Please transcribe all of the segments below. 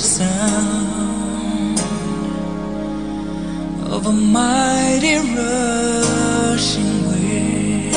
sound of a mighty rushing wind.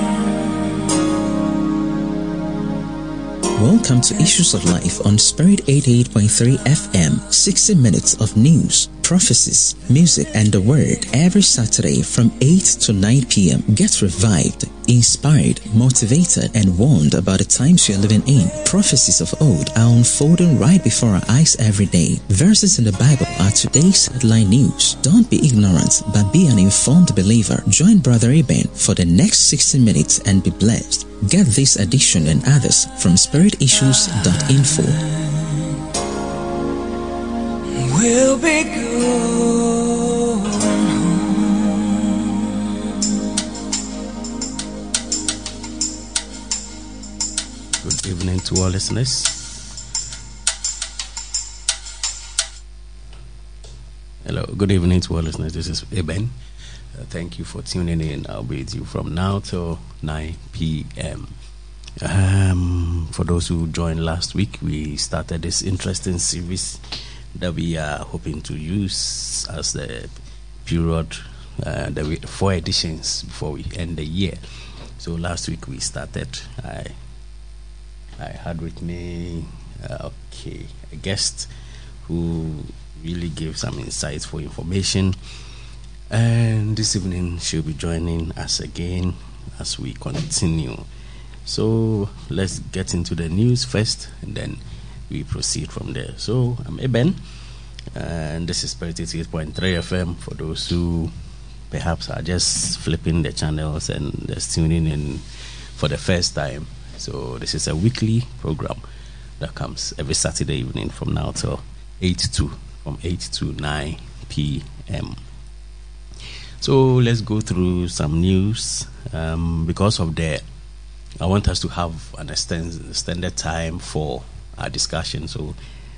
Welcome to Issues of Life on Spirit 88.3 FM. 60 minutes of news, prophecies, music, and the word every Saturday from 8 to 9 p.m. Get revived, inspired, motivated, and warned about the times you're living in. Prophecies of old are unfolding right before our eyes every day. Verses in the Bible are today's headline news. Don't be ignorant, but be an informed believer. Join Brother Eben for the next 60 minutes and be blessed. Get this edition and others from spiritissues.info. We'll be going home. Good evening to all listeners. Hello, good evening to all listeners. This is Eben. Thank you for tuning in. I'll be with you from now till 9 p.m. For those who joined last week, we started this interesting series that we are hoping to use as the period, the 4 editions before we end the year. So last week we started. I had with me a guest who really gave some insightful information. And this evening she'll be joining us again as we continue. So let's get into the news first, and then we proceed from there. So I'm Eben, and this is Spirit 88.3 FM for those who perhaps are just flipping the channels and just tuning in for the first time. So this is a weekly program that comes every Saturday evening from now till 8 to 9 p.m. So let's go through some news. Because of I want us to have an extended time for our discussion. So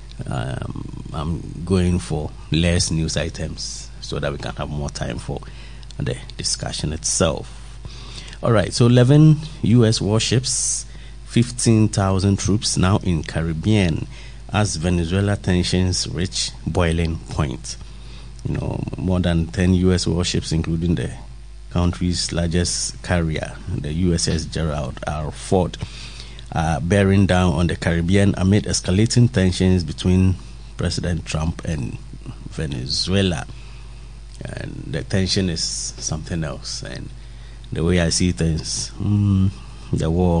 I'm going for less news items so that we can have more time for the discussion itself. All right. So 11 U.S. warships, 15,000 troops now in Caribbean as Venezuela tensions reach boiling point. More than 10 U.S. warships, including the country's largest carrier, the USS Gerald R. Ford, are bearing down on the Caribbean amid escalating tensions between President Trump and Venezuela. And the tension is something else. And the way I see things, the war,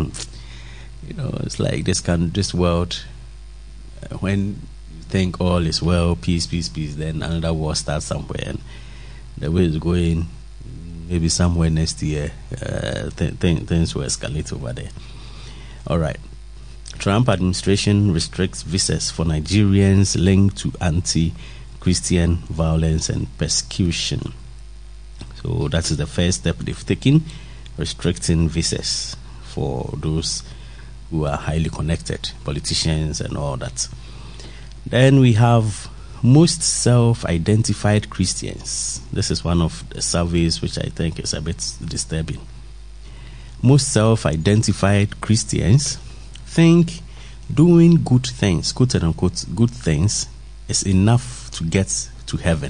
it's like this world, when think all is well, peace, then another war starts somewhere, and the way it's going, maybe somewhere next year, things will escalate over there. All right. Trump administration restricts visas for Nigerians linked to anti-Christian violence and persecution. So that is the first step they've taken, restricting visas for those who are highly connected, politicians and all that. Then we have most self-identified Christians. This is one of the surveys which I think is a bit disturbing. Most self-identified Christians think doing good things, quote unquote, good things, is enough to get to heaven.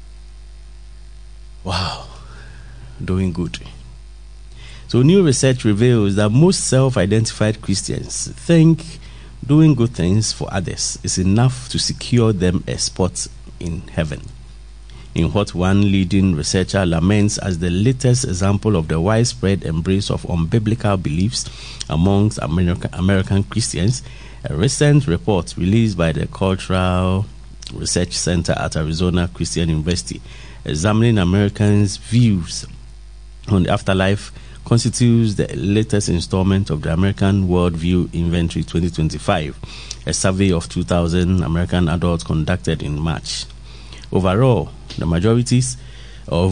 Wow, doing good. So new research reveals that most self-identified Christians think doing good things for others is enough to secure them a spot in heaven. In what one leading researcher laments as the latest example of the widespread embrace of unbiblical beliefs amongst American Christians, a recent report released by the Cultural Research Center at Arizona Christian University, examining Americans' views on the afterlife, constitutes the latest installment of the American Worldview Inventory 2025, a survey of 2,000 American adults conducted in March. Overall, majorities of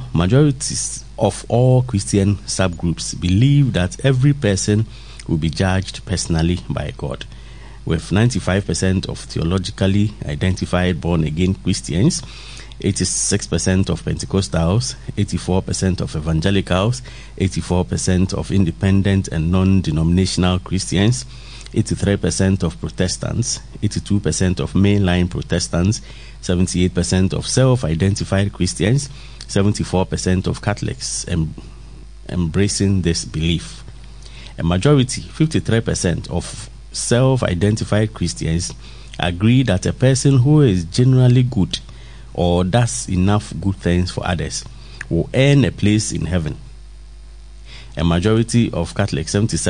all Christian subgroups believe that every person will be judged personally by God, with 95% of theologically identified born-again Christians, 86% of Pentecostals, 84% of evangelicals, 84% of independent and non-denominational Christians, 83% of Protestants, 82% of mainline Protestants, 78% of self-identified Christians, 74% of Catholics embracing this belief. A majority, 53% of self-identified Christians agree that a person who is generally good or does enough good things for others will earn a place in heaven. A majority of Catholics,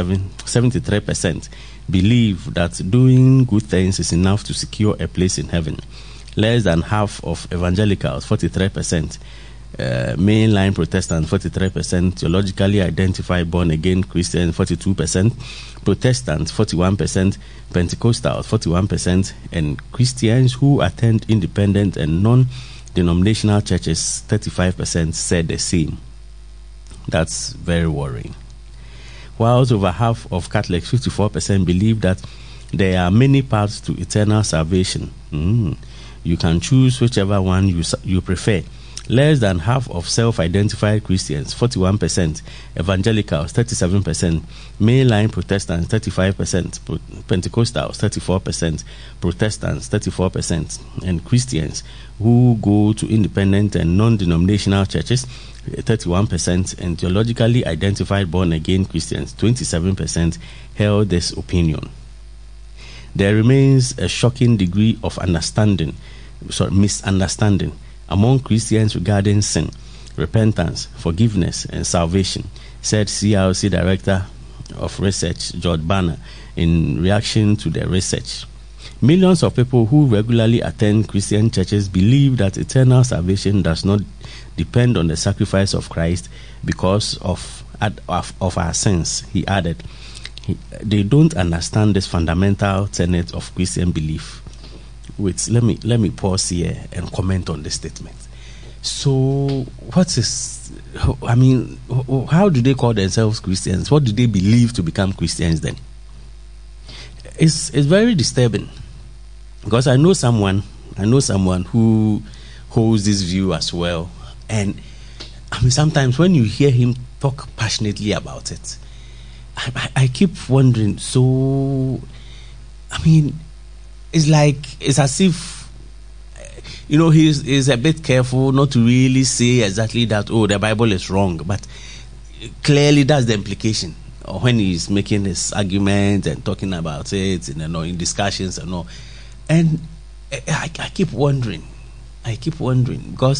73%, believe that doing good things is enough to secure a place in heaven. Less than half of evangelicals, 43%, mainline Protestants, 43%, theologically identified born-again Christians, 42%, Protestants, 41%, Pentecostals, 41%, and Christians who attend independent and non-denominational churches, 35%, said the same. That's very worrying. Whilst over half of Catholics, 54%, believe that there are many paths to eternal salvation. You can choose whichever one you prefer. Less than half of self-identified Christians, 41%, evangelicals, 37%, mainline Protestants, 35%, Pentecostals, 34%, Protestants, 34%, and Christians who go to independent and non-denominational churches, 31%, and theologically identified born-again Christians, 27%, held this opinion. There remains a shocking degree of misunderstanding among Christians regarding sin, repentance, forgiveness, and salvation, said CRC Director of Research George Banner in reaction to the research. Millions of people who regularly attend Christian churches believe that eternal salvation does not depend on the sacrifice of Christ because of our sins, he added. They don't understand this fundamental tenet of Christian belief. Wait, let me pause here and comment on this statement. So, how do they call themselves Christians? What do they believe to become Christians then? It's very disturbing, because I know someone who holds this view as well, and sometimes when you hear him talk passionately about it, I keep wondering. So, it's as if, he's a bit careful not to really say exactly that, the Bible is wrong, but clearly that's the implication when he's making his argument and talking about it, in discussions and all. And I keep wondering, because,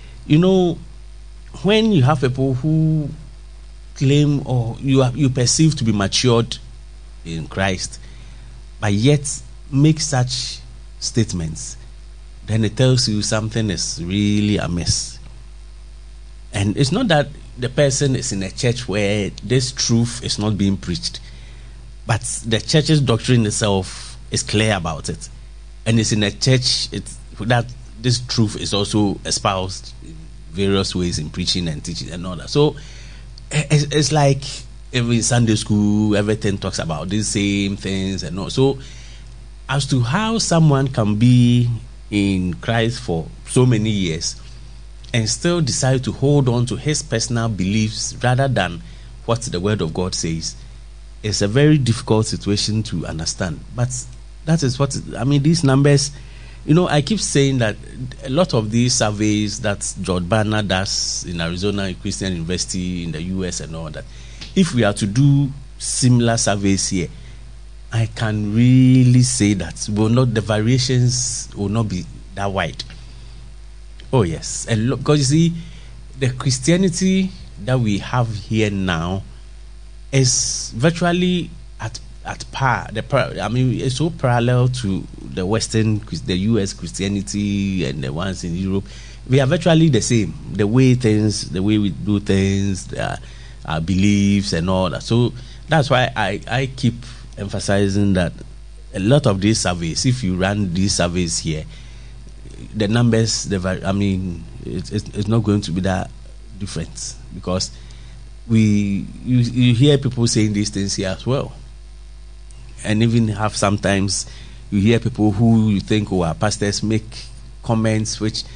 when you have people who claim or you perceive to be matured in Christ, but yet make such statements, then it tells you something is really amiss. And it's not that the person is in a church where this truth is not being preached, but the church's doctrine itself is clear about it, and it's in a church that this truth is also espoused in various ways in preaching and teaching and all that. So it's like every Sunday school, everything talks about these same things and all. So as to how someone can be in Christ for so many years and still decide to hold on to his personal beliefs rather than what the Word of God says, it's a very difficult situation to understand. But that is what these numbers, I keep saying that a lot of these surveys that George Banner does in Arizona Christian University in the US and all that, if we are to do similar surveys here, I can really say that the variations will not be that wide. Oh yes, and because you see, the Christianity that we have here now is virtually at par. It's so parallel to the the US Christianity and the ones in Europe. We are virtually the same. The way we do things, our beliefs and all that. So that's why I keep emphasizing that a lot of these surveys, if you run these surveys here, the numbers, it's not going to be that different, because you hear people saying these things here as well, and even have sometimes you hear people who you think are pastors make comments which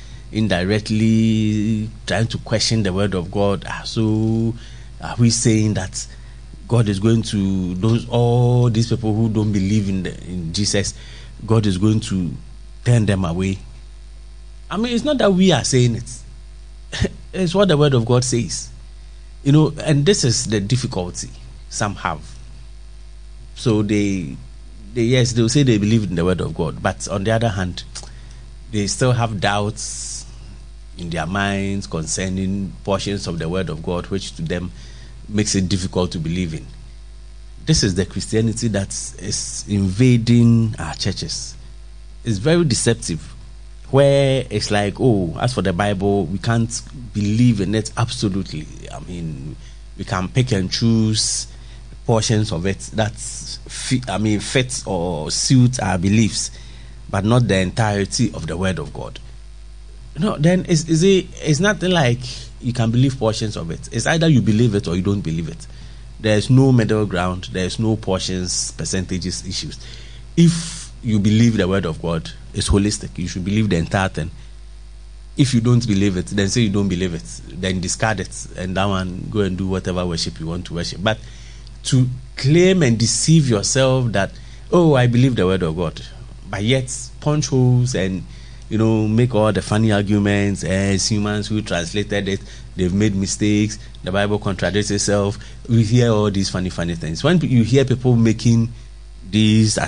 indirectly trying to question the Word of God. So are we saying that God is going to all these people who don't believe in Jesus, God is going to turn them away. I mean, it's not that we are saying it. It's what the Word of God says. And this is the difficulty some have. So they'll say they believe in the Word of God, but on the other hand, they still have doubts in their minds concerning portions of the Word of God, which to them makes it difficult to believe in. This is the Christianity that is invading our churches. It's very deceptive, where it's like, as for the Bible, we can't believe in it absolutely. I mean, we can pick and choose portions of it that fit or suit our beliefs, but not the entirety of the Word of God. Then it's nothing like you can believe portions of it. It's either you believe it or you don't believe it. There's no middle ground. There's no portions, percentages, issues. If you believe the Word of God, it's holistic. You should believe the entire thing. If you don't believe it, then say you don't believe it. Then discard it, and that one, go and do whatever worship you want to worship. But to claim and deceive yourself that, I believe the Word of God, but yet punch holes and make all the funny arguments as humans who translated it, they've made mistakes, the Bible contradicts itself. We hear all these funny things. When you hear people making these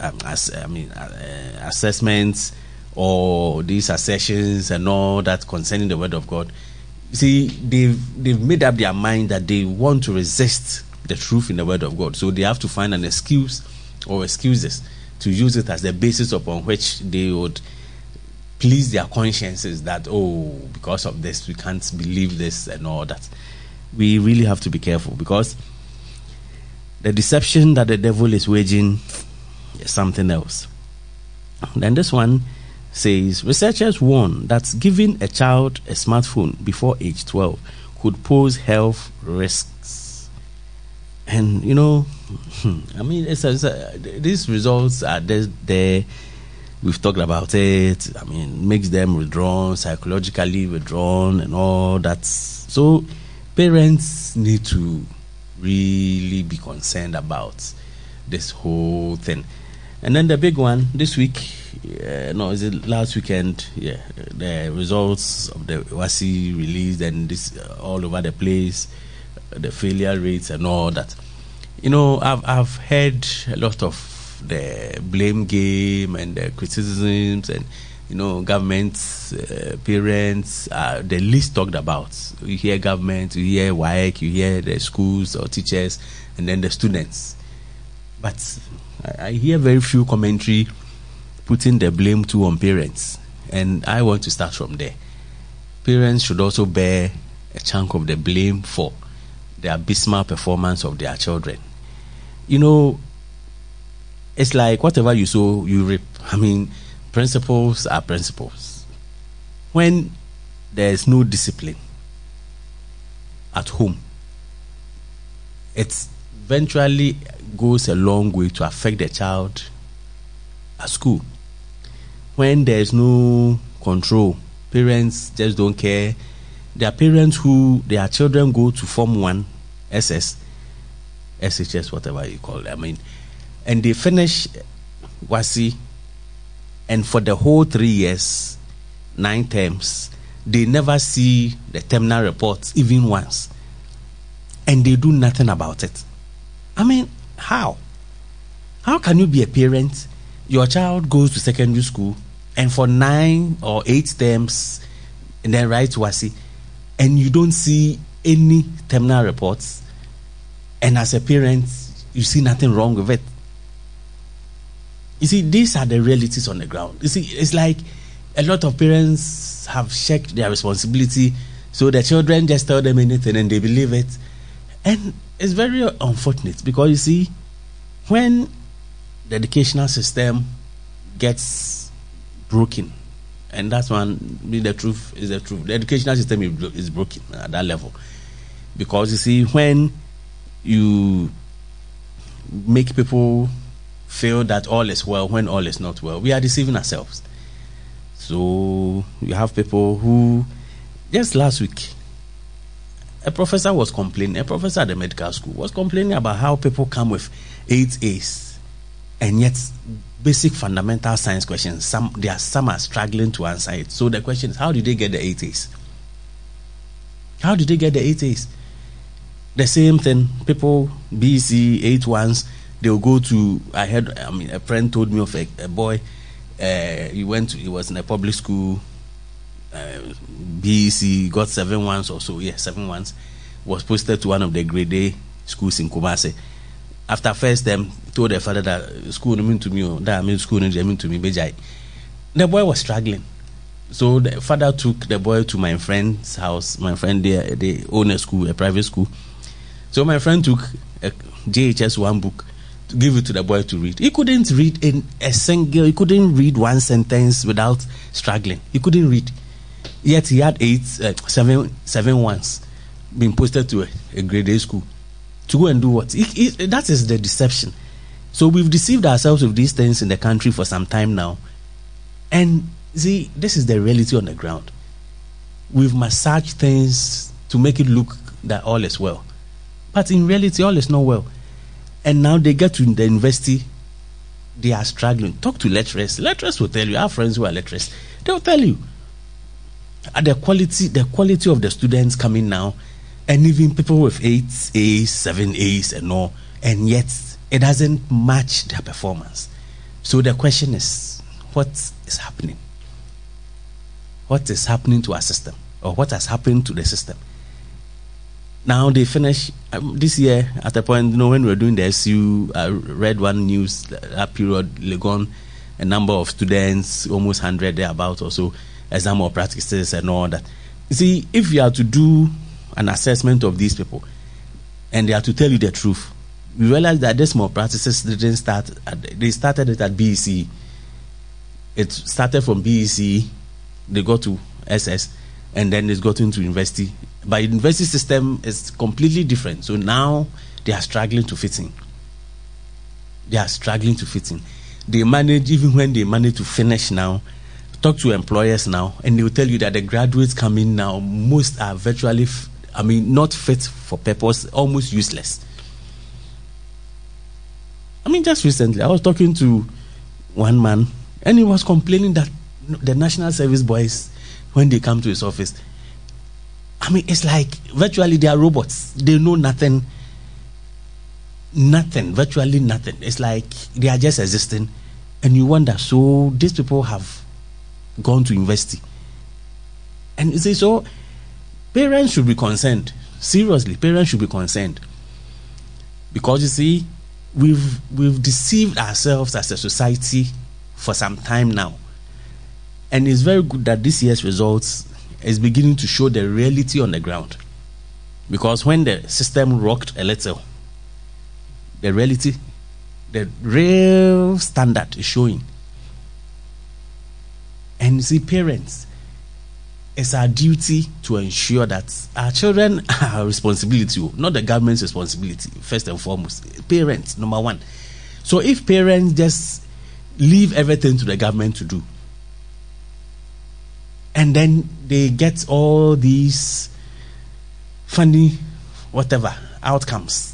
assessments or these assertions and all that concerning the Word of God, see, they've made up their mind that they want to resist the truth in the Word of God. So they have to find an excuse or excuses to use it as the basis upon which they would please their consciences that, because of this, we can't believe this and all that. We really have to be careful, because the deception that the devil is waging is something else. Then this one says, researchers warn that giving a child a smartphone before age 12 could pose health risks. And, I mean, these results are there. We've talked about it. I mean, makes them withdrawn, psychologically withdrawn and all that. So parents need to really be concerned about this whole thing. And then the big one this week, is it last weekend? Yeah, the results of the WASSCE released, and this all over the place, the failure rates and all that. I've heard a lot of the blame game and the criticisms, and governments, parents are the least talked about. You hear government, you hear WAEC, you hear the schools or teachers, and then the students. But I hear very few commentary putting the blame too on parents, and I want to start from there. Parents should also bear a chunk of the blame for the abysmal performance of their children. It's like whatever you sow, you reap. I mean, principles are principles. When there's no discipline at home, it eventually goes a long way to affect the child at school. When there's no control, parents just don't care. There are parents who their children go to Form 1, SS, SHS, whatever you call it. I mean, and they finish WASSCE, and for the whole 3 years, 9 terms, they never see the terminal reports even once, and they do nothing about it. I mean, how can you be a parent, your child goes to secondary school, and for 9 or 8 terms, and then writes WASSCE, and you don't see any terminal reports, and as a parent, you see nothing wrong with it? You see, these are the realities on the ground. You see, it's like a lot of parents have checked their responsibility, so the children just tell them anything and they believe it. And it's very unfortunate, because you see, when the educational system gets broken, and that's one, the truth is the truth, the educational system is broken at that level. Because you see, when you make people feel that all is well when all is not well, we are deceiving ourselves. So you have people who, just last week, a professor was complaining, a professor at the medical school was complaining about how people come with 8 A's and yet basic fundamental science questions, some are struggling to answer it. So the question is, how did they get the 8 A's? How did they get the 8 A's? The same thing, people, BC, 8 1s, they'll go to, a friend told me of a boy, he was in a public school, BC, got 7 1s or so, 7 1s, was posted to one of the grade A schools in Kumasi. After first time, told the father that school didn't mean to me, that I mean school didn't mean to me, Bejai. The boy was struggling. So the father took the boy to my friend's house. My friend there, they own a school, a private school. So my friend took a JHS 1 book to give it to the boy to read. He couldn't read he couldn't read one sentence without struggling. He couldn't read. Yet he had 7 1s being posted to a grade A school to go and do what? That is the deception. So we've deceived ourselves with these things in the country for some time now. And see, this is the reality on the ground. We've massaged things to make it look that all is well. But in reality, all is not well. And now they get to the university, they are struggling. Talk to lecturers. Lecturers will tell you, our friends who are lecturers, they will tell you the quality of the students coming now, and even people with 8 A's, 7 A's and all, and yet it doesn't match their performance. So the question is, what is happening? What is happening to our system? Or what has happened to the system? Now they finish this year at a point, when we were doing the SU, I read one news that period, Legon, a number of students, almost 100 thereabout or so, exam or practices and all that. You see, if you are to do an assessment of these people and they are to tell you the truth, you realize that these more practices didn't start, they started it at BEC. It started from BEC, they got to SS, and then it's got into university. But university system is completely different. So now they are struggling to fit in. They manage, even when they manage to finish now, talk to employers now, and they will tell you that the graduates coming now, most are virtually, not fit for purpose, almost useless. Just recently, I was talking to one man, and he was complaining that the National Service boys, when they come to his office, it's like virtually they are robots. They know nothing, virtually nothing. It's like they are just existing, and you wonder, so these people have gone to university. And you see, so parents should be concerned. Seriously, parents should be concerned. Because you see, we've deceived ourselves as a society for some time now. And it's very good that this year's results is beginning to show the reality on the ground. Because when the system rocked a little, the reality, the real standard is showing. And you see, parents, it's our duty to ensure that our children are our responsibility, not the government's responsibility, first and foremost. Parents, number one. So if parents just leave everything to the government to do, and then they get all these funny, outcomes.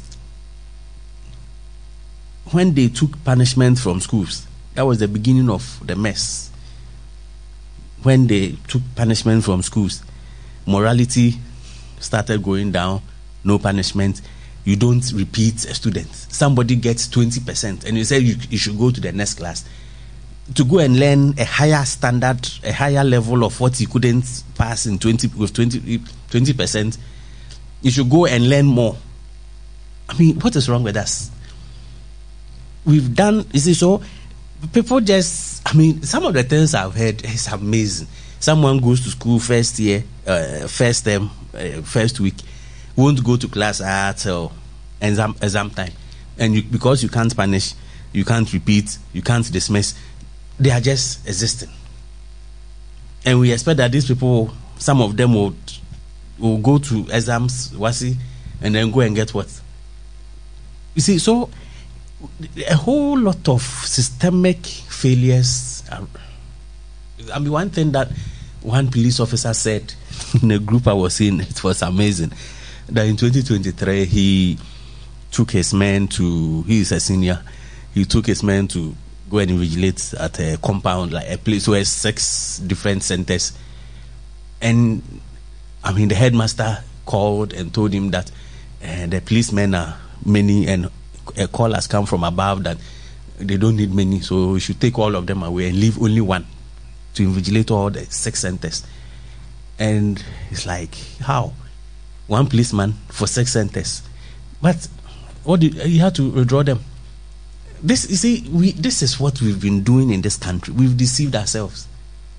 When they took punishment from schools, that was the beginning of the mess. When they took punishment from schools, morality started going down, no punishment. You don't repeat a student. Somebody gets 20%, and you say you should go to the next class to go and learn a higher standard, a higher level of what you couldn't pass in 20%. You should go and learn more. What is wrong with us? We've done, you see, so people just, some of the things I've heard is amazing. Someone goes to school first year, first term, first week, won't go to class at exam time. And because you can't punish, you can't repeat, you can't dismiss, they are just existing. And we expect that these people, some of them will go to exams, and then go and get what? You see, so a whole lot of systemic failures. One thing that one police officer said in a group I was in, it was amazing. that in 2023 he took his men to, he is a senior, he took his men to go and invigilate at a compound, like a place where 6 different centers. And I mean, the headmaster called and told him that the policemen are many and a call has come from above that they don't need many, so we should take all of them away and leave only one to invigilate all the 6 centers. And it's like, how? 1 policeman for 6 centers. But you have to withdraw them. This, you see, this is what we've been doing in this country. We've deceived ourselves.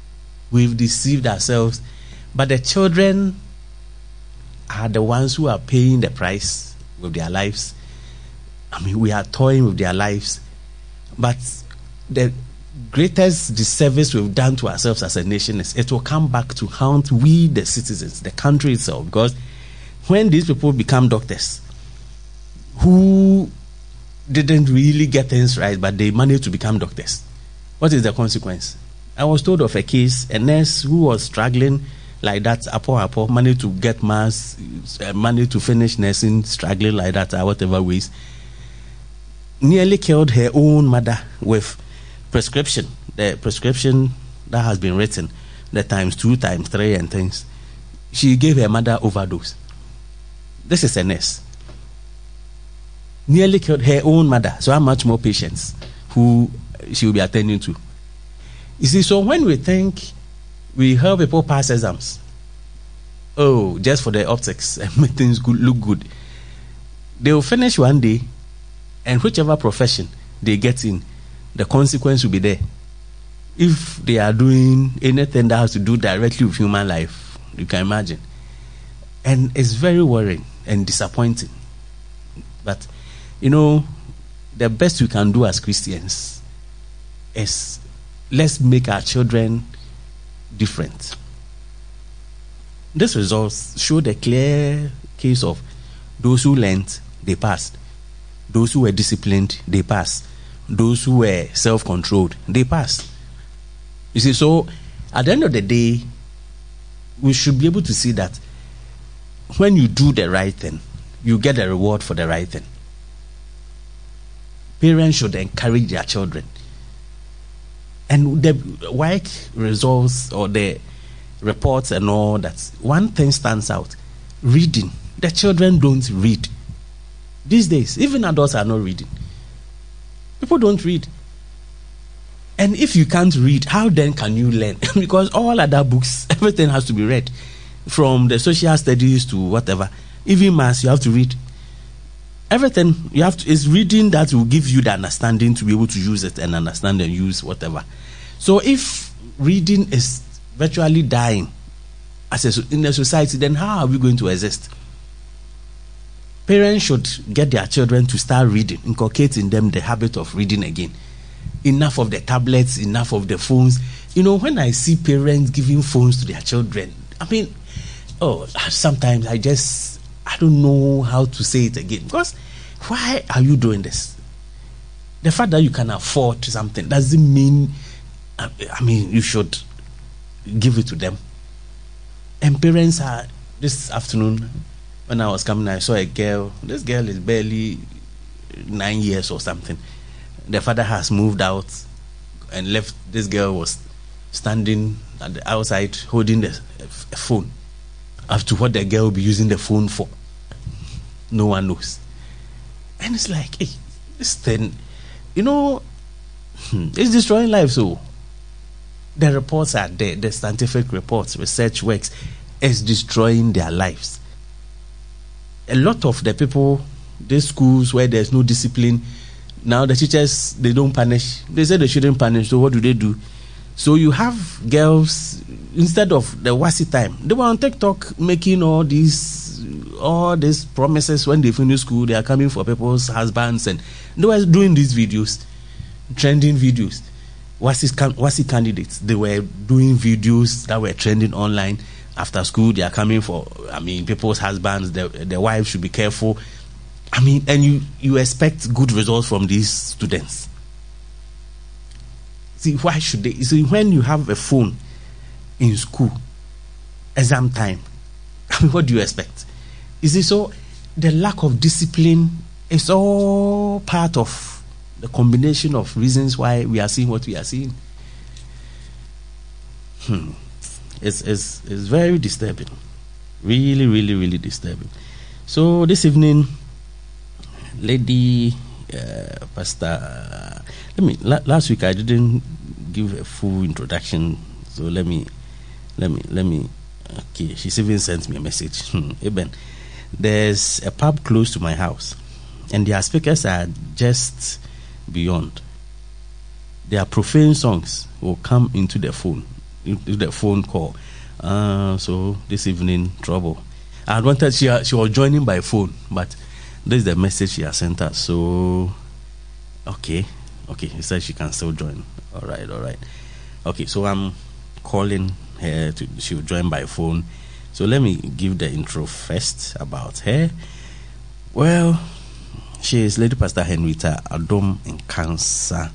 But the children are the ones who are paying the price with their lives. I mean, we are toying with their lives. But the greatest disservice we've done to ourselves as a nation is it will come back to haunt we, the citizens, the country itself. Because when these people become doctors who didn't really get things right, but they managed to become doctors, what is the consequence? I was told of a case, a nurse who was struggling like that, managed to get mass, managed to finish nursing, struggling like that, whatever ways, nearly killed her own mother with prescription, the prescription that has been written, the ×2, ×3 and things. She gave her mother overdose. This is a nurse. Nearly killed her own mother. So how much more patients who she will be attending to? You see, so when we think we help people pass exams, just for the optics and make things look good, they will finish one day, and whichever profession they get in, the consequence will be there. If they are doing anything that has to do directly with human life, you can imagine. And it's very worrying and disappointing. But, the best we can do as Christians is let's make our children different. These results show the clear case of those who learned, they passed. Those who were disciplined, they passed. Those who were self-controlled, they passed. You see, so at the end of the day, we should be able to see that when you do the right thing, you get a reward for the right thing. Parents should encourage their children. And the work results or the reports and all that, one thing stands out: reading. The children don't read. These days, even adults are not reading. People don't read. And if you can't read, how then can you learn? Because all other books, everything has to be read. From the social studies to whatever. Even maths, you have to read. Everything you have to is reading that will give you the understanding to be able to use it and understand and use whatever. So if reading is virtually dying in a society, then how are we going to exist? Parents should get their children to start reading, inculcate in them the habit of reading again. Enough of the tablets, enough of the phones. When I see parents giving phones to their children, I mean, sometimes I don't know how to say it again. Because why are you doing this? The fact that you can afford something doesn't mean, you should give it to them. And parents are, this afternoon, when I was coming, I saw a girl. This girl is barely 9 years or something. The father has moved out and left. This girl was standing at the outside holding a phone. As to what the girl will be using the phone for, no one knows. And it's like, hey, this thing, it's destroying lives. So the reports are there, the scientific reports, research works, is destroying their lives. A lot of the people, these schools where there's no discipline, now the teachers, they don't punish. They say they shouldn't punish, so what do? So you have girls, instead of the WASI time, they were on TikTok making all these promises. When they finish school, they are coming for people's husbands, and they were doing these videos, trending videos. WASI candidates, they were doing videos that were trending online. After school, they are coming for, people's husbands. Their wives should be careful. And you expect good results from these students. See, why should they? See, when you have a phone in school, exam time, what do you expect? is it so? The lack of discipline is all part of the combination of reasons why we are seeing what we are seeing. It's very disturbing, really, really, really disturbing. So this evening, Lady Pastor, last week I didn't give a full introduction, so let me. Okay, she's even sent me a message. Eben, there's a pub close to my house, and their speakers are just beyond. Their profane songs will come into the phone call. So this evening, trouble. I wanted she was joining by phone, but this is the message she has sent us. So, okay, he said she can still join. All right. Okay, so I'm calling her she will join by phone. So let me give the intro first about her. Well, she is Lady Pastor Henrietta Adom Nkansa,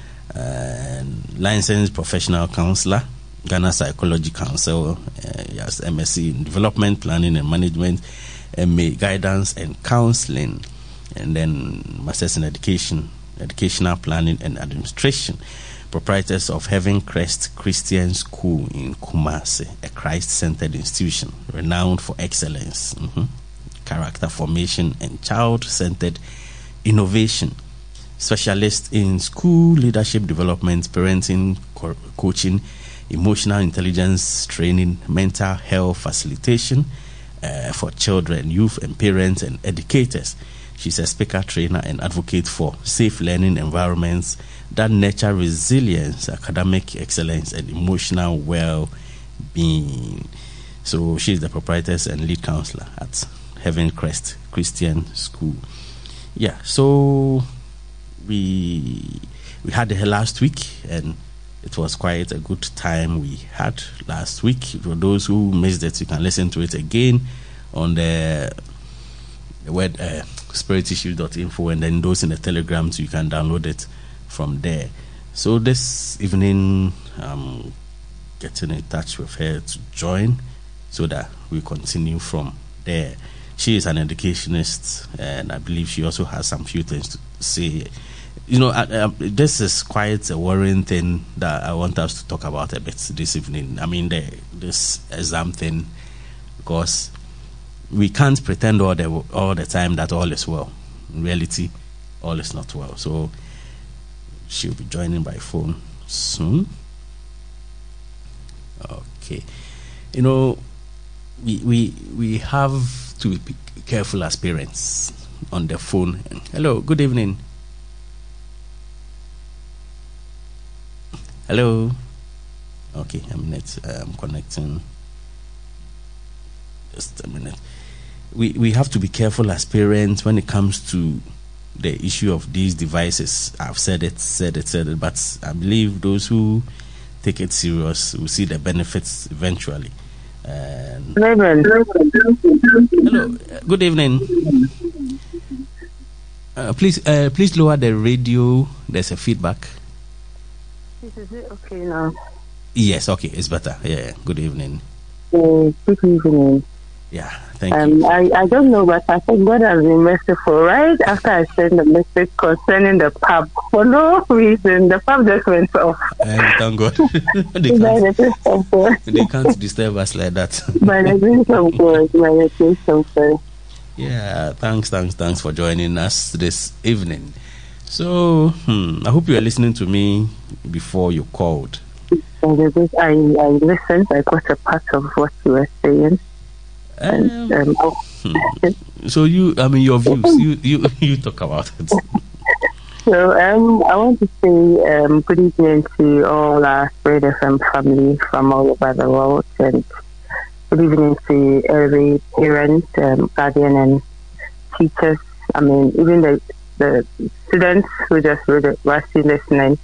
licensed professional counselor, Ghana Psychology Council, yes, MSc in Development Planning and Management, MA Guidance and Counseling, and then Masters in Educational Planning and Administration. Proprietors of Heaven Crest Christian School in Kumasi, a Christ-centered institution renowned for excellence, character formation, and child-centered innovation. Specialist in school leadership development, parenting, coaching, emotional intelligence training, mental health facilitation for children, youth, and parents and educators. She's a speaker, trainer, and advocate for safe learning environments that nurture resilience, academic excellence, and emotional well-being. So she's the proprietor and lead counselor at Heaven Crest Christian School. Yeah, so we had her last week, and it was quite a good time we had last week. For those who missed it, you can listen to it again on the web spiritissues.info, and then those in the Telegrams, you can download it from there. So this evening, I'm getting in touch with her to join so that we continue from there. She is an educationist, and I believe she also has some few things to say. You know, this is quite a worrying thing that I want us to talk about a bit this evening. I mean, this exam thing, because we can't pretend all the time that all is well. In reality, all is not well. So she'll be joining by phone soon. Okay. You know, we have to be careful as parents on the phone. Hello, good evening. Hello. Okay, I'm connecting. Just a minute. We have to be careful as parents when it comes to the issue of these devices. I've said it, but I believe those who take it serious will see the benefits eventually. Hello, good evening. Please lower the radio. There's a feedback. Is it okay now? Yes, okay, it's better. Yeah, good evening. Good evening. Yeah, thank you. I don't know, but I think God has been merciful. Right after I sent the message concerning the pub, for no reason, the pub just went off. Thank God. They can't disturb us like that. By the grace of God, by the grace of God. Yeah, thanks for joining us this evening. So, I hope you are listening to me before you called. I listened. I got a part of what you were saying. So your views. You talk about it. So I want to say good evening to all our Spirit FM family from all over the world, and good evening to every parent, guardian, and teachers. I mean, even the students who just were still listening.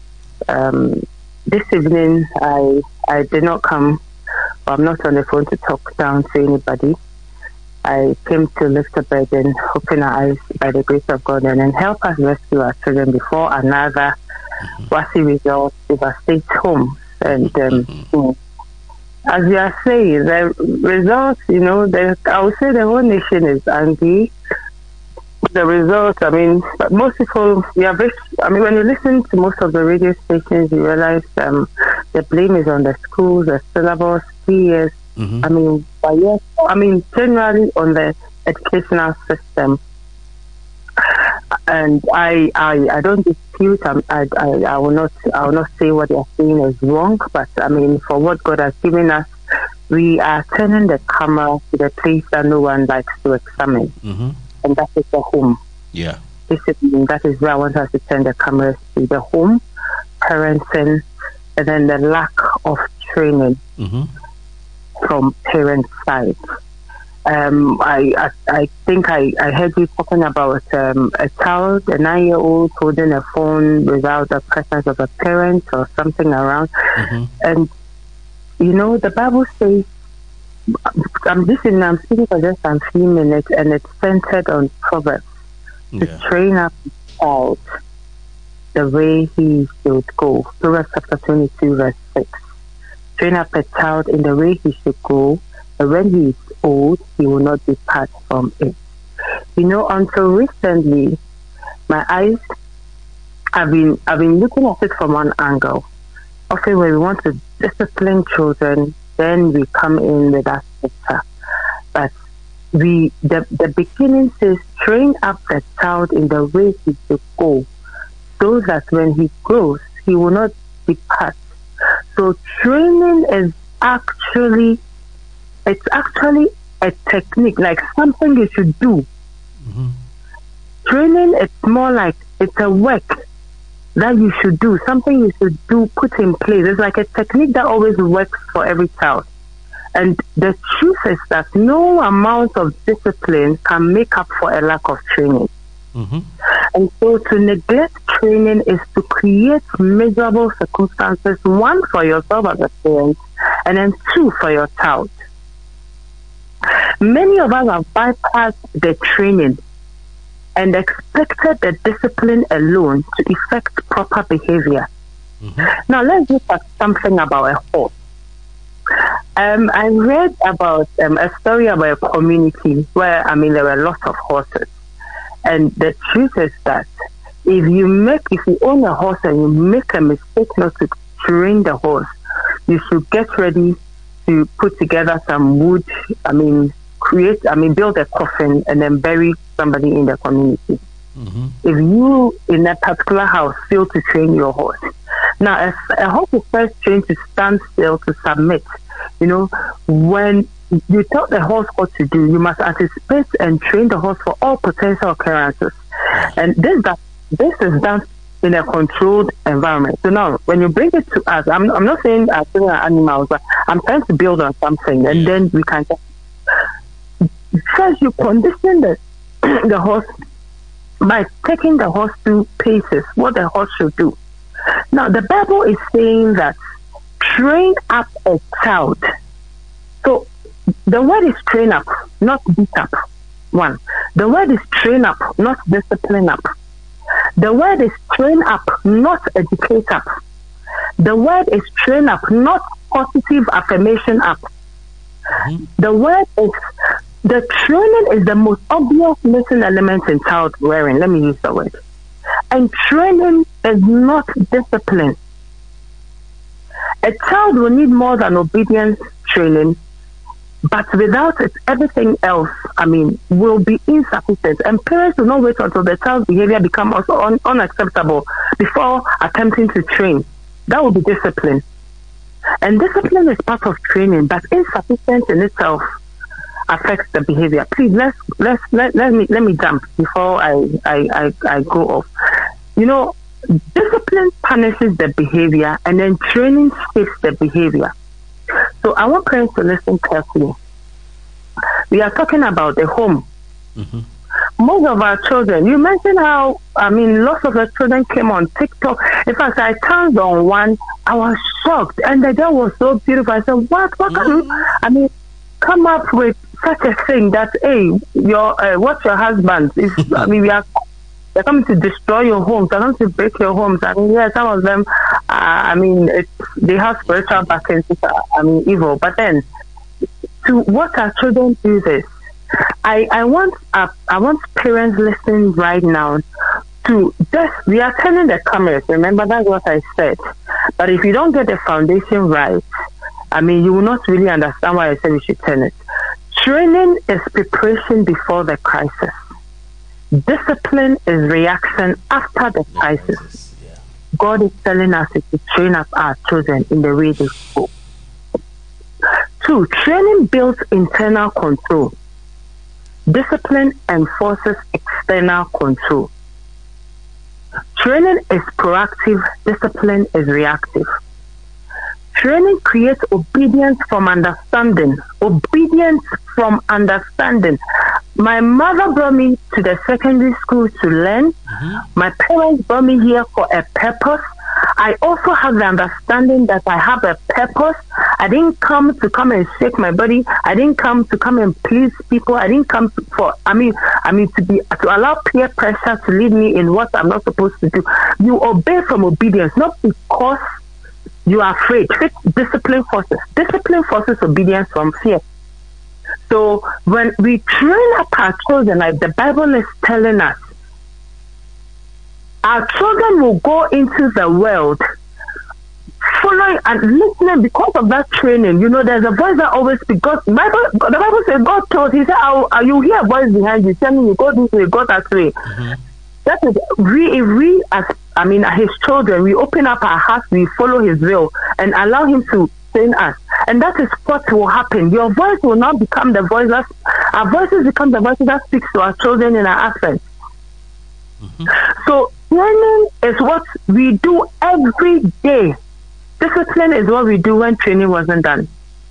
This evening, I did not come. I'm not on the phone to talk down to anybody. I came to lift a burden, open our eyes by the grace of God, and then help us rescue our children before another WASSCE result devastates homes. And as you are saying, the results, I would say the whole nation is angry. The results, but most people, when you listen to most of the radio stations, you realize the blame is on the schools, the syllabus, 3 years. Generally on the educational system. And I don't dispute. I will not say what they are saying is wrong. But for what God has given us, we are turning the camera to the place that no one likes to examine, and that is the home. Yeah, that is where I want us to turn the cameras to: the home, parenting, and then the lack of training from parents' side. I think I heard you talking about a child, a 9-year-old, holding a phone without the presence of a parent or something around. And the Bible says, I'm speaking for just a few minutes, and it's centered on Proverbs to train up a child the way he should go. Proverbs chapter 22, verse 6. Train up a child in the way he should go, and when he is old, he will not depart from it. Until recently, my eyes have been looking at it from one angle. Often when we want to discipline children, then we come in with that picture. But the beginning says, train up the child in the way he should go, so that when he grows, he will not depart. So training is actually a technique, like something you should do. Training, it's more like it's a work that you should do, something you should do, put in place. It's like a technique that always works for every child. And the truth is that no amount of discipline can make up for a lack of training. And so to neglect training is to create miserable circumstances, one, for yourself as a parent, and then 2, for your child. Many of us have bypassed the training and expected the discipline alone to effect proper behavior. Now, let's look at something about a horse. I read about a story about a community where, there were lots of horses. And the truth is that if you own a horse and you make a mistake not to train the horse, you should get ready to put together some wood, build a coffin and then bury somebody in the community. If you, in a particular house, fail to train your horse. Now, if a horse is first trained to stand still, to submit, when you tell the horse what to do, you must anticipate and train the horse for all potential occurrences. And this is done in a controlled environment. So now, when you bring it to us, I'm not saying I'm an animal, but I'm trying to build on something, and then we can just... First, you condition the horse by taking the horse through paces, what the horse should do. Now, the Bible is saying that train up a child. So, the word is train up, not beat up. 1. The word is train up, not discipline up. The word is train up, not educate up. The word is train up, not positive affirmation up. The word is... The training is the most obvious missing element in child rearing. Let me use the word. And training is not discipline. A child will need more than obedience training, but without it, everything else, will be insufficient. And parents will not wait until the child's behavior becomes also unacceptable before attempting to train. That will be discipline. And discipline is part of training, but insufficient in itself affects the behavior. Please let me jump before I go off. Discipline punishes the behavior, and then training shapes the behavior. So I want parents to listen carefully. We are talking about the home. Most of our children, you mentioned how lots of the children came on TikTok. In fact, I turned on one. I was shocked, and the girl was so beautiful. I said, "What can you?" Come up with such a thing that, hey, what's your husband? We are They're coming to destroy your homes. They're coming to break your homes. I mean, yeah, some of them, they have spiritual backings, evil. But then, to what our children do this, I want parents listening right now to just, we are turning the cameras. Remember, that's what I said. But if you don't get the foundation right, you will not really understand why I said we should turn it. Training is preparation before the crisis. Discipline is reaction after the crisis. Yeah. God is telling us to train up our children in the way they go. 2, training builds internal control. Discipline enforces external control. Training is proactive, discipline is reactive. Training creates obedience from understanding. Obedience from understanding. My mother brought me to the secondary school to learn. My parents brought me here for a purpose. I also have the understanding that I have a purpose. I didn't come and shake my body. I didn't come to come and please people. I didn't come to allow peer pressure to lead me in what I'm not supposed to do. You obey from obedience, not because you are afraid. Discipline forces obedience from fear. So when we train up our children, like the Bible is telling us, our children will go into the world following and listening because of that training. There's a voice that always speaks. The Bible says God told, he said, you hear a voice behind you telling you, go this way, go that way. That is, as his children, we open up our hearts, we follow his will and allow him to train us. And that is what will happen. Your voice will not become the voice our voices become the voices that speaks to our children in our absence. So training is what we do every day. Discipline is what we do when training wasn't done.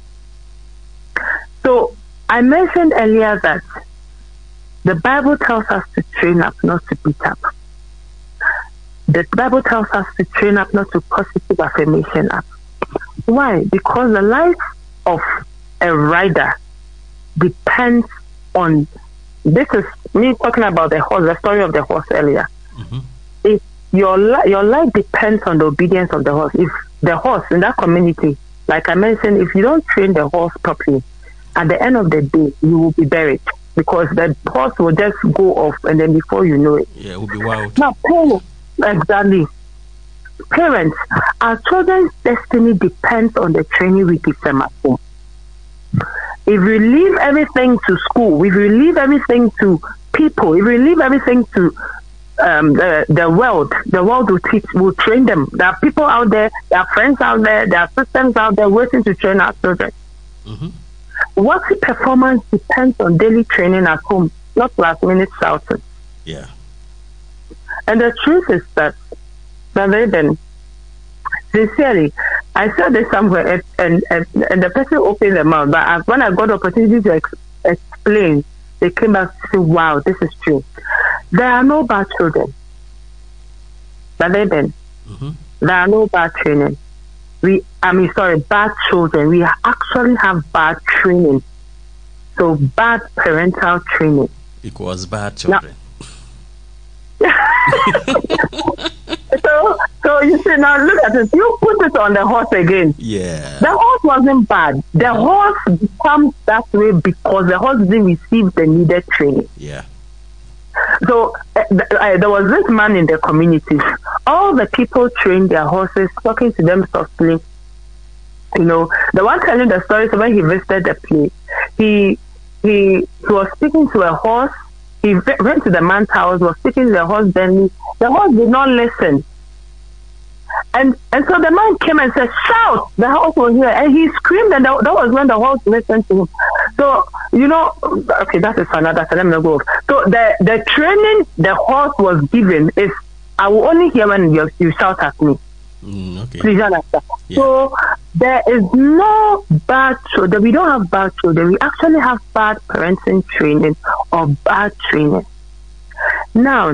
So I mentioned earlier that the Bible tells us to train up, not to beat up. The Bible tells us to train up, not to positive affirmation up. Why? Because the life of a rider depends on, this is me talking about the horse, the story of the horse earlier. If your life depends on the obedience of the horse. If the horse in that community, like I mentioned, if you don't train the horse properly, at the end of the day, you will be buried because the horse will just go off and then before you know it. Yeah, it will be wild. Now, exactly. Parents, our children's destiny depends on the training we give them at home. If we leave everything to school, if we leave everything to people, if we leave everything to the world will train them. There are people out there, there are friends out there, there are systems out there waiting to train our children. What performance depends on daily training at home, not last minute shouting. Yeah. And the truth is that, then, sincerely, I said this somewhere, and the person opened their mouth, but when I got the opportunity to explain, they came back to say, wow, this is true. There are no bad children. But then, there are no bad training. Bad children. We actually have bad training. So bad parental training equals bad children. So you see, now look at it. You put it on the horse again. Yeah. The horse wasn't bad. The horse becomes that way because the horse didn't receive the needed training. Yeah. So there was this man in the community. All the people trained their horses, talking to them softly. The one telling the story is when he visited the place. He was speaking to a horse. He went to the man's house, was speaking to the horse. Then the horse did not listen. And so the man came and said, shout, the horse was here. And he screamed, and that was when the horse listened to him. So, okay, that is another, so let me go. So the training the horse was given is, I will only hear when you shout at me. Okay. Please understand. Yeah. So there is no bad children. We don't have bad children. We actually have bad parenting training or bad training. Now,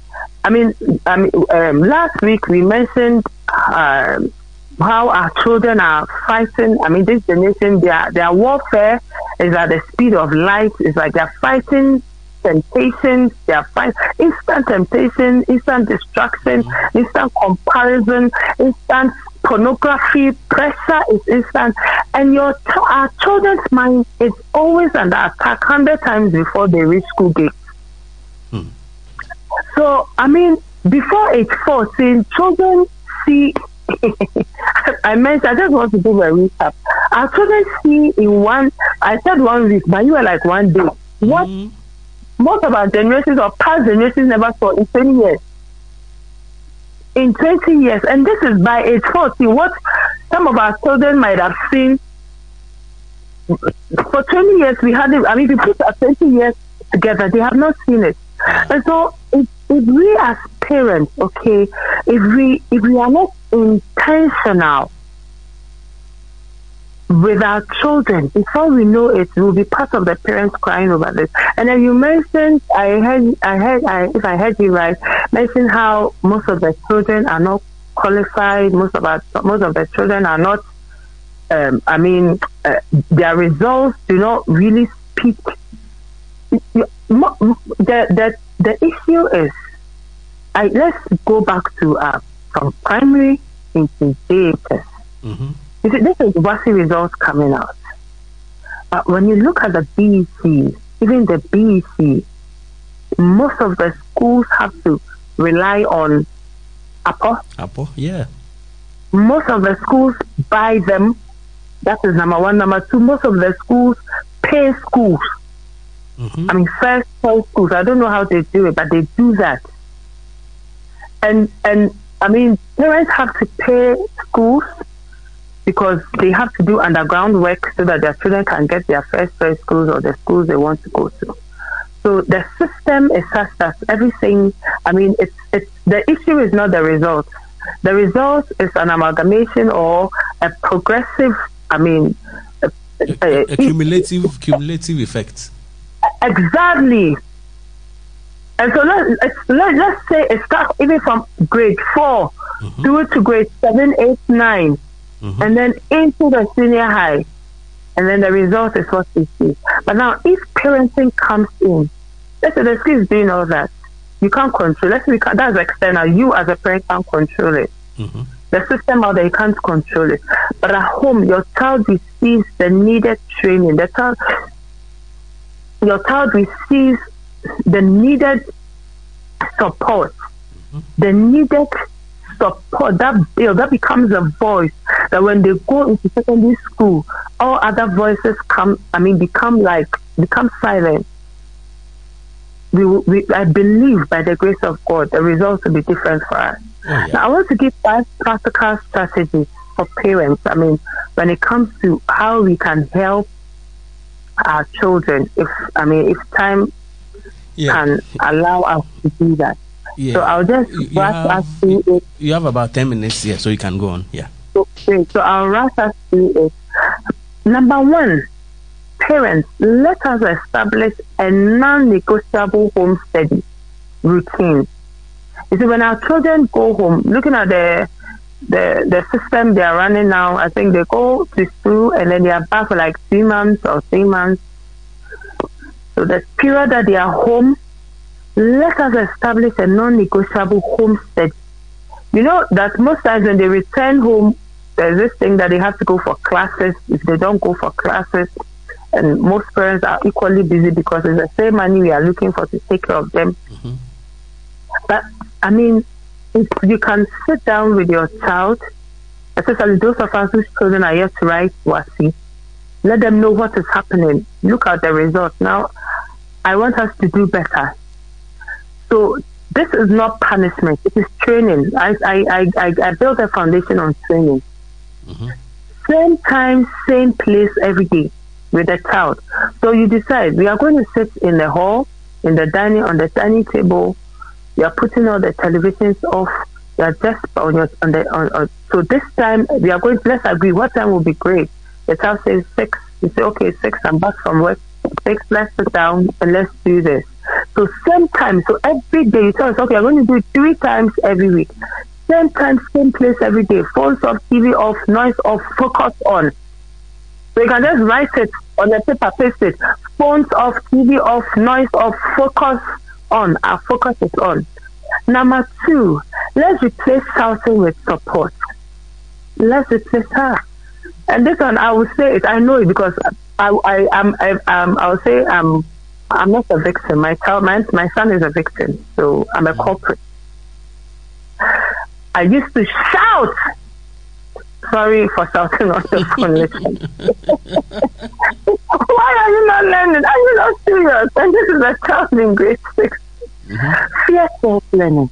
last week we mentioned how our children are fighting. This generation, their warfare is at the speed of light. It's like they're fighting temptations. They are fine. Instant temptation, instant distraction, instant comparison, instant pornography. Pressure is instant, and our children's mind is always under attack 100 times before they reach school gate. So, I mean, before age 14, children see. I just want to do a recap. Our children see I said 1 week, but you were like 1 day. What most of our generations or past generations never saw in 20 years. In 20 years, and this is by age 14, what some of our children might have seen. For 20 years, we had it. I mean, if we put our 20 years together, they have not seen it. And so, if we as parents, okay, if we are not intentional with our children, before we know it, we'll be part of the parents crying over this. And then you mentioned, if I heard you right, mentioned how most of the children are not qualified. Most of the children are not. Their results do not really speak. The issue is, let's go back to from primary into JHS. You see, this is WASSCE results coming out. But when you look at the BEC, even the BEC, most of the schools have to rely on APO. Yeah. Most of the schools buy them. That is number one. Number two, most of the schools pay schools. I mean, first schools. I don't know how they do it, but they do that. And I mean, parents have to pay schools because they have to do underground work so that their children can get their first choice schools or the schools they want to go to. So the system is such that everything. I mean, it's the issue is not the result. The result is an amalgamation or a progressive. I mean, a cumulative effect. Exactly. And so let's say it starts even from grade 4 through to grade 7, 8, 9, and then into the senior high. And then the result is what we see. But now, if parenting comes in, let's say the school is doing all that, you can't control. That's external. You as a parent can't control it. The system out there, you can't control it. But at home, your child receives the needed training. Your child receives the needed support. The needed support, that becomes a voice that when they go into secondary school, all other voices become silent. I believe by the grace of God, the results will be different for us. Now, I want to give 5 practical strategies for parents. I mean, when it comes to how we can help our children, if time can allow us to do that. So I'll just rush us through it. You have about 10 minutes here, so you can go on. So I'll rush us through it. Number 1, parents, let us establish a non-negotiable home study routine. You see, when our children go home, looking at the system they are running now, I think they go to school and then they are back for like 2 months or 3 months. So the period that they are home, let us establish a non-negotiable home study. You know that most times when they return home, there's this thing that they have to go for classes. If they don't go for classes, and most parents are equally busy because it's the same money we are looking for to take care of them. But I mean, if you can sit down with your child, especially those of us whose children are yet to write WASSCE, let them know what is happening. Look at the results. Now, I want us to do better. So this is not punishment; it is training. I built a foundation on training. Same time, same place every day with the child. So you decide we are going to sit in the hall, on the dining table. You are putting all the televisions off. You are just so this time we are going to, let's agree what time will be great. The child says 6. You say, okay, 6, I'm back from work. 6, let's sit down and let's do this. So same time, so every day you tell us, okay, I'm going to do it 3 times every week. Same time, same place every day. Phones off, TV off, noise off, focus on. So you can just write it on the paper, paste it. Phones off, TV off, noise off, focus on. Our focus is on. Number 2, let's replace shouting with support. Let's replace her. And this one, I will say it. I know it because I will say I'm not a victim. My son is a victim, so I'm a culprit. I used to shout. Sorry for shouting on the phone. Listen. Why are you not learning? Are you not serious? And this is a child in grade 6. Fear self-learning.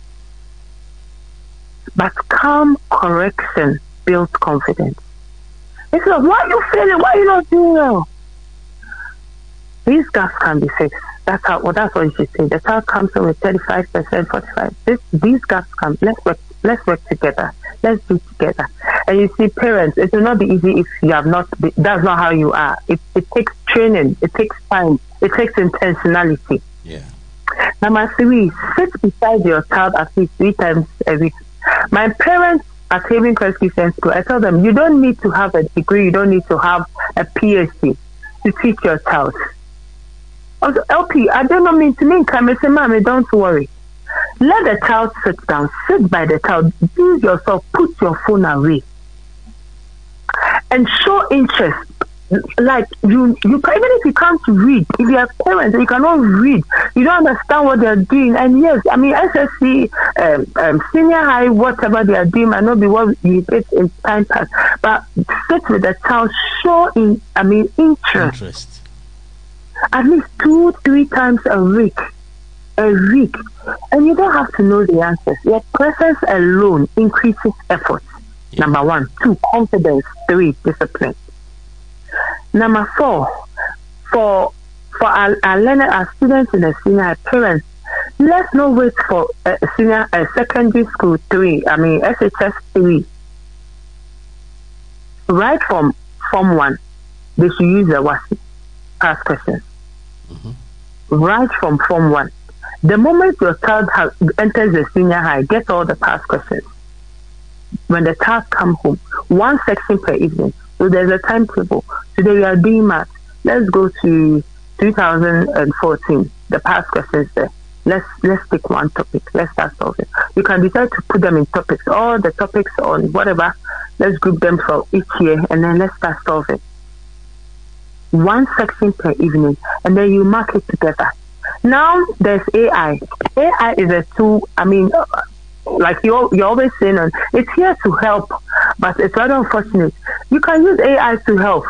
But calm correction builds confidence. It's like, why are you failing? Why are you not doing well? These gaps can be fixed. That's what you should say. The child comes in with 35%, 45%. These gaps can. Let's work together. Let's do together. And you see, parents, it will not be easy if you have not. That's not how you are. It takes training. It takes time. It takes intentionality. Yeah. Number 3, sit beside your child at least 3 times a week. My parents at Haven Christian School, I tell them, you don't need to have a degree. You don't need to have a PhD to teach your child. Also, LP, I don't mean to mean, I say, Mommy, don't worry. Let the child sit down. Sit by the child. Be yourself. Put your phone away. And show interest. Like, you even if you can't read, if you have parents and you cannot read, you don't understand what they're doing. And yes, I mean, SSC, senior high, whatever they are doing might not be what you get in time pass. But sit with the child. Show interest. At least 2-3 times a week. And you don't have to know the answers. Your presence alone increases effort. Yeah. Number 1. 2, confidence. 3, discipline. Number 4, for our learners, our students in the senior high, parents, let's not wait for secondary school 3. I mean SHS 3. Right from Form 1, they should use the WASI past questions. Right from Form 1. The moment your child enters the senior high, get all the past questions. When the child comes home, 1 section per evening. So there's a timetable. Today we are doing math. Let's go to 2014. The past questions there. Let's pick one topic. Let's start solving. You can decide to put them in topics. All the topics on whatever. Let's group them for each year and then let's start solving. 1 section per evening, and then you mark it together. Now there's AI. AI is a tool. I mean, like you're always saying, it's here to help, but it's rather unfortunate. You can use AI to help.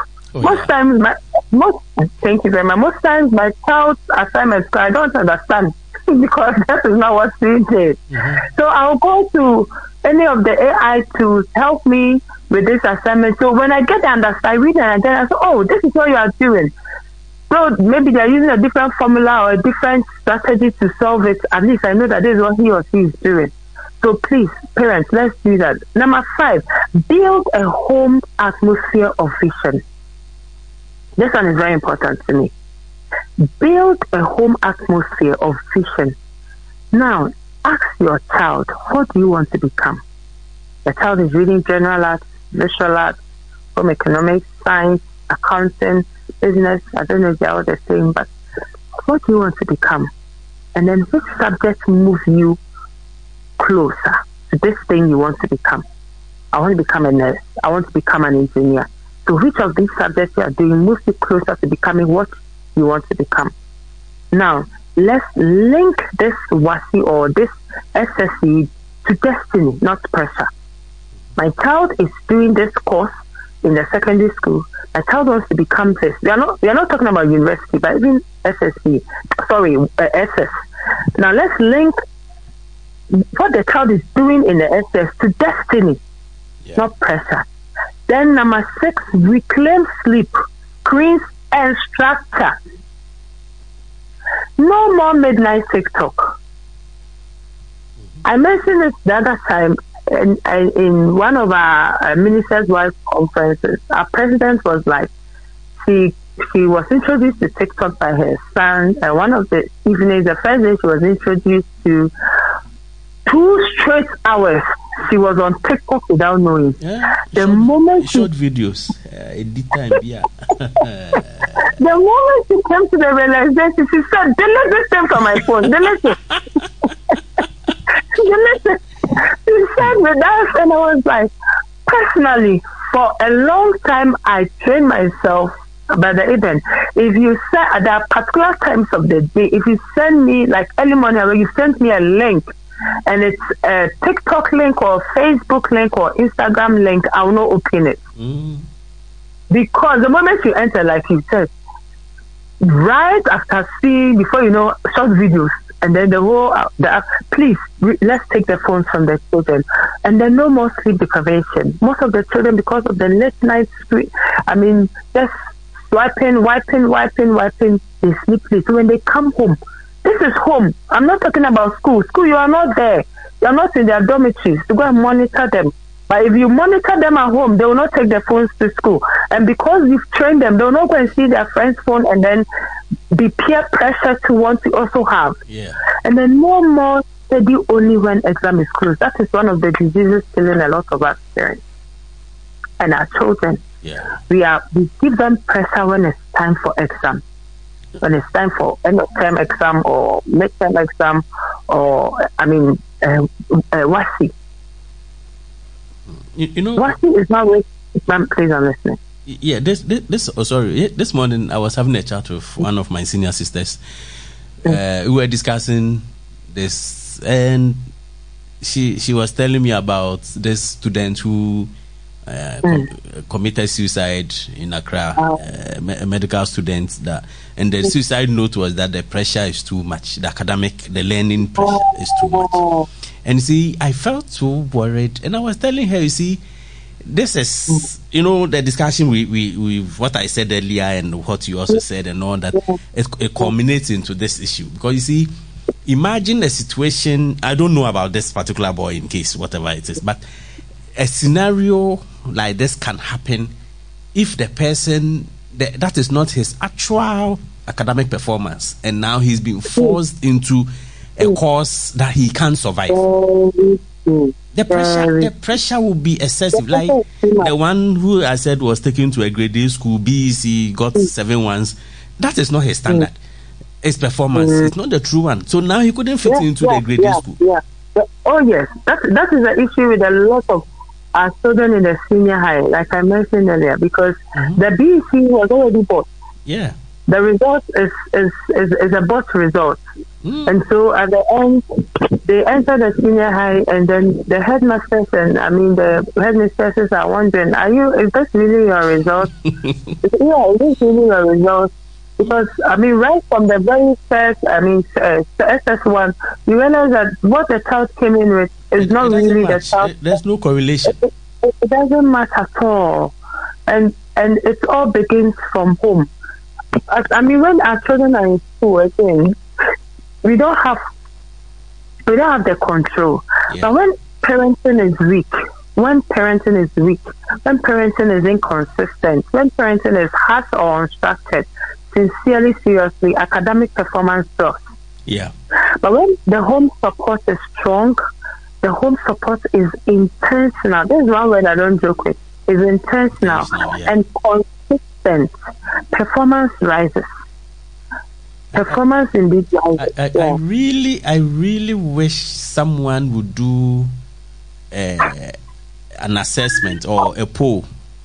Thank you very much. Most times my child's assignments, I don't understand because that is not what we did. So I'll go to any of the AI to help me with this assignment. So when I get the understanding, I read it and then I say, oh, this is what you are doing. So maybe they're using a different formula or a different strategy to solve it. At least I know that this is what he or she is doing. So please, parents, let's do that. Number 5, build a home atmosphere of vision. This one is very important to me. Build a home atmosphere of vision. Now, ask your child, what do you want to become? The child is reading general arts, visual arts, home economics, science, accounting, business. I don't know if they're all the same, but what do you want to become? And then which subject moves you closer to this thing you want to become? I want to become a nurse. I want to become an engineer. So which of these subjects you are doing moves you closer to becoming what you want to become? Now, let's link this WASI or this SSE to destiny, not pressure. My child is doing this course in the secondary school. My child wants to become this. We are not talking about university, but even SS. Now let's link what the child is doing in the SS to destiny, not pressure. Then number 6, reclaim sleep, screens, and structure. No more midnight TikTok. I mentioned it the other time in one of our ministers' wife conferences. Our president was like, she was introduced to TikTok by her son, and one of the evenings, the first day she was introduced to 2 straight hours she was on TikTok without knowing. Yeah, The moment short videos, edit time, yeah. The moment she came to the realization, she said, delete this thing from my phone. Delete it. Delete it. She said with that, and I was like, personally, for a long time, I trained myself by the event. If you say at there are particular times of the day, if you send me, like early morning, when you send me a link, and it's a TikTok link or Facebook link or Instagram link, I will not open it. Because the moment you enter, like you said, right after seeing, before you know, short videos, and then the whole, please, let's take the phones from the children. And then no more sleep deprivation. Most of the children, because of the late night sleep, just wiping, they sleep late. So when they come home, this is home. I'm not talking about school. School, you are not there. You are not in their dormitories to go and monitor them. But if you monitor them at home, they will not take their phones to school. And because you've trained them, they will not go and see their friend's phone and then be peer pressure to want to also have. Yeah. And then no more study only when exam is closed. That is one of the diseases killing a lot of our parents and our children. Yeah. We give them pressure when it's time for exam. When it's time for end of term exam or midterm exam or WASSCE. You know, WASSCE is not with exam. Please, I'm listening. Yeah, this morning I was having a chat with one of my senior sisters. We were discussing this, and she was telling me about this student who committed suicide in Accra, a medical student, and the suicide note was that the pressure is too much, the learning pressure is too much. And see, I felt so worried, and I was telling her, you see, this is, the discussion we what I said earlier and what you also said and all that, it culminates into this issue. Because you see, imagine a situation, I don't know about this particular boy in case, whatever it is, but a scenario like this can happen if the person, that is not his actual academic performance, and now he's been forced into a course that he can't survive. The pressure will be excessive. Like the one who I said was taken to a grade A school, BEC, got 7 1s. That is not his standard. His performance is not the true one. So now he couldn't fit into the grade A school. Yeah. Oh yes, that is the issue with a lot of our children in the senior high, like I mentioned earlier, because the BEC was already bought. Yeah. The result is a bought result. And so at the end, they enter the senior high, and then the headmasters and the headmistresses are wondering, is this really your result? Yeah, is this really your result? Because, right from the very first, SS1, you realize that what the child came in with is not really the child. There's no correlation. It doesn't matter at all. And it all begins from home. When our children are in school again, we don't have the control. Yeah. But when parenting is weak, when parenting is inconsistent, when parenting is harsh or unstructured, sincerely, seriously, academic performance drops. Yeah. But when the home support is strong, the home support is intentional. This is one word I don't joke with. It's intentional and consistent. Performance rises. Performance indeed rises. I really wish someone would do an assessment or a poll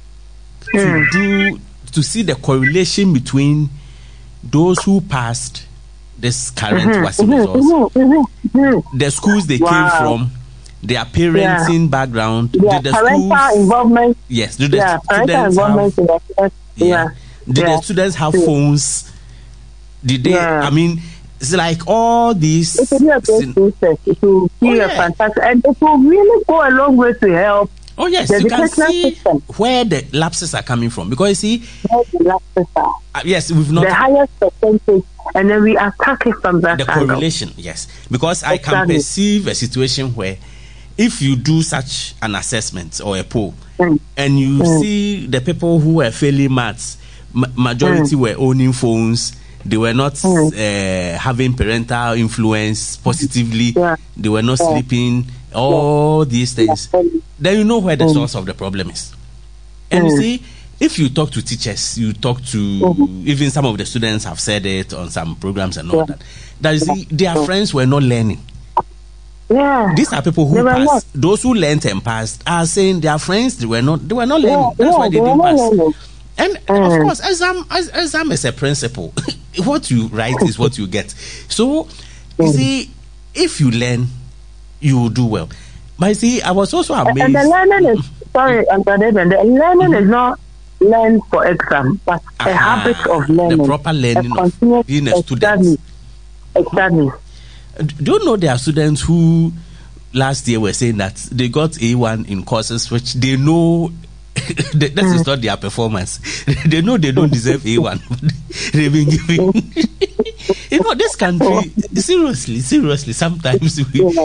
to see the correlation between those who passed this current WASSCE results, the schools they came from, their parenting background, did the parental involvement. Yes, do the students have, did the students have phones? Did they? It's like all these. It will be a great process. It will be a fantastic, and it will really go a long way to help. Oh yes, you can see where the lapses are coming from, because you see where the lapses are. Yes, we've not the highest percentage, and then we attack it from that angle. Correlation. Yes, because I can perceive a situation where if you do such an assessment or a poll, and you see the people who were failing maths, majority were owning phones. They were not having parental influence positively. They were not sleeping all these things, then you know where the source of the problem is. And you see, if you talk to teachers, you talk to even some of the students have said it on some programs and all that. That you see, their friends were not learning. Yeah. These are people who passed. Those who learned and passed are saying their friends they were not learning. That's why they didn't pass. And of course, exam is a principle. What you write is what you get. So you see, if you learn, you will do well. But you see, I was also amazed. And the learning is the learning is not learn for exam, but a habit of learning. The proper learning of being a student. Exactly. Do you know there are students who last year were saying that they got A1 in courses which they know that is not their performance. They know they don't deserve A1. They've been giving. This country, seriously, sometimes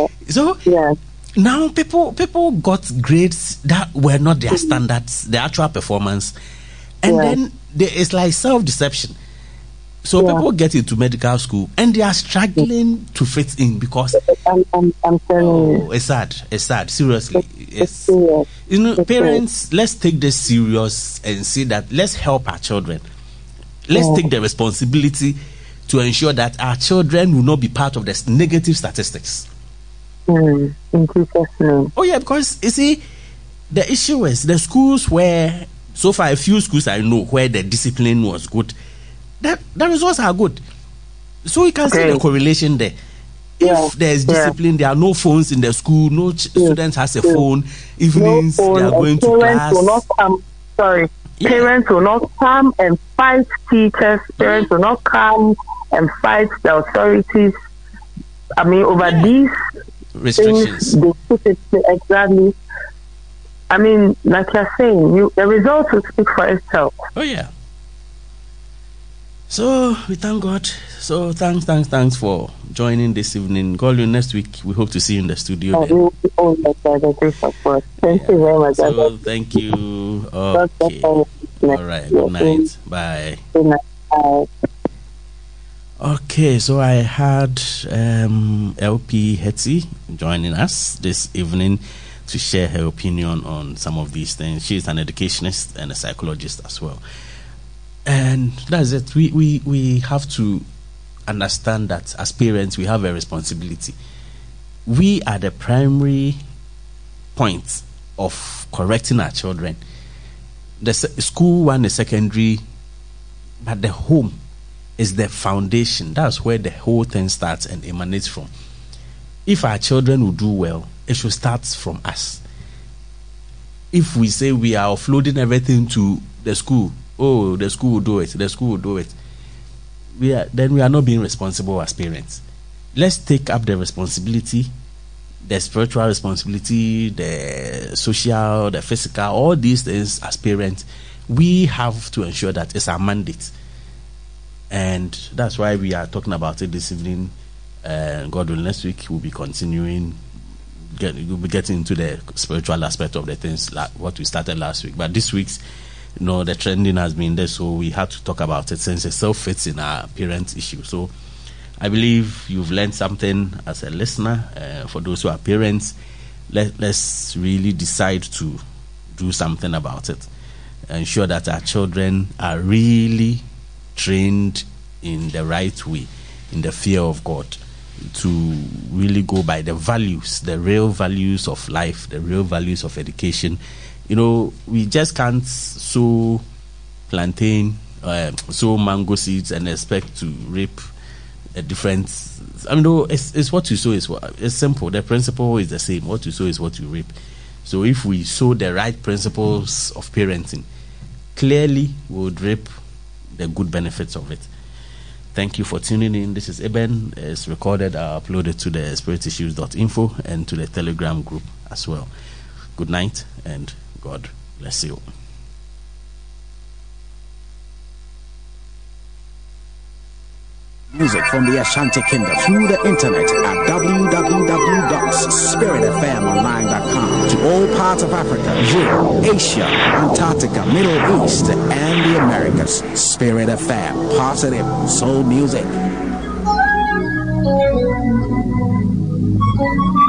now people got grades that were not their standards, the actual performance, and then there is like self-deception. So people get into medical school and they are struggling to fit in because I'm telling you, it's sad. Seriously, yes. Parents, let's take this serious and see that let's help our children. Let's take the responsibility to ensure that our children will not be part of the negative statistics. In Jesus' name. Oh yeah, because you see, the issue is the schools where so far a few schools I know where the discipline was good. The results are good. So you can see the correlation there. If there is discipline, there are no phones in the school, no students has a phone, evenings they are going to class. Will not come, Parents will not come and fight teachers. Parents will not come and fight the authorities. I mean, over these restrictions. Things, they put it exactly. I mean, like you're saying, the results will speak for itself. Oh, yeah. So we thank God. So thanks for joining this evening. God willing, next week we hope to see you in the studio. Thank you very much. So thank you. Okay. All right. Good night. Bye. Good night. Bye. Okay, so I had LP Hetty joining us this evening to share her opinion on some of these things. She's an educationist and a psychologist as well. And that's it. We have to understand that as parents, we have a responsibility. We are the primary point of correcting our children. The school one is secondary, but the home is the foundation. That's where the whole thing starts and emanates from. If our children will do well, it should start from us. If we say we are offloading everything to the school, the school will do it, then we are not being responsible as parents. Let's take up the responsibility, the spiritual responsibility, the social, the physical, all these things as parents. We have to ensure that it's our mandate. And that's why we are talking about it this evening. God willing, next week we'll be continuing. We'll be getting into the spiritual aspect of the things, like what we started last week. But this week's, the trending has been there, so we had to talk about it since it self fits in our parent issue. So I believe you've learned something as a listener. For those who are parents, let's really decide to do something about it. Ensure that our children are really trained in the right way, in the fear of God, to really go by the values, the real values of life, the real values of education. We just can't sow plantain, sow mango seeds and expect to reap a different. It's what you sow it's simple. The principle is the same. What you sow is what you reap. So if we sow the right principles of parenting, clearly we would reap the good benefits of it. Thank you for tuning in. This is Eben. It's recorded, uploaded to the spiritissues.info and to the Telegram group as well. Good night and God bless you. Music from the Ashanti Kingdom through the internet at www.spiritfmonline.com to all parts of Africa, Europe, Asia, Antarctica, Middle East, and the Americas. Spirit FM, positive soul music.